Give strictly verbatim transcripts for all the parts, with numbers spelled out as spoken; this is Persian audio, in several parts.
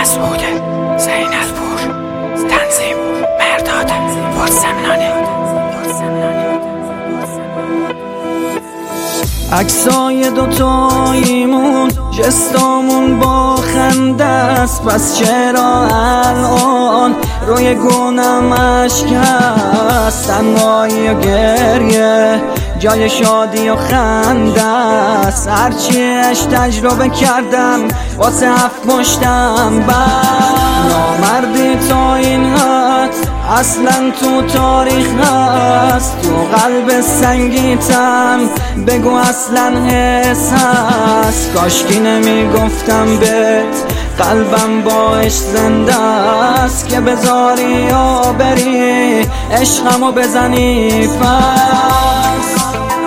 مسعود زین‌الپور، تنظیم مرداد پرسمنانی. عکسای دوتاییمون جستامون با خنده است، پس چرا الان روی گونم اشک هست؟ تنهایی و گریه جای شادی و خنده است، هرچی اش تجربه کردم واسه هفت مشتم بس. نامردی تا این حد اصلا تو تاریخ هست، تو قلب سنگیتم بگو اصلا حس هست. کاشکی نمیگفتم بهت قلبم باش زنده است، که بذاری و بری عشقمو بزنی پس.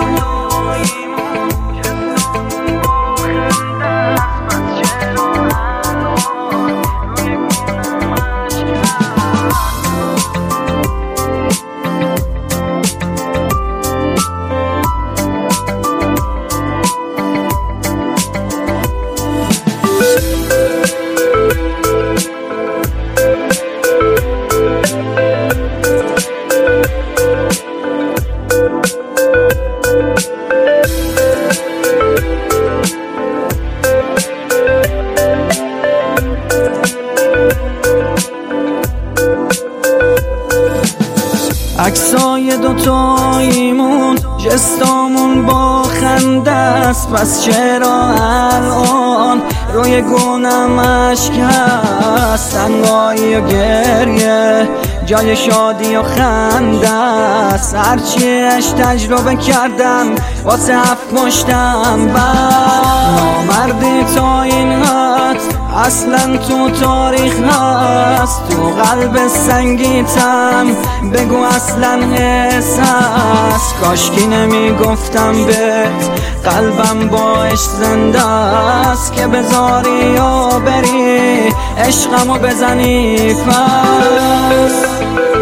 عکسای دوتاییمون جستامون با خنده است، پس چرا الان روی گونم اشک هست؟ تنهایی و گریه جای شادی و خنده است، هرچی اش تجربه کردم واسه هفت مشتم بس. نامردی تا این حد اصلا تو تاریخ هست، تو قلب سنگیتم بگو اصلا حس هست. کاشکی نمیگفتم بهت قلبم باش زنده است، که بذاری و بری عشقمو بزنی پس.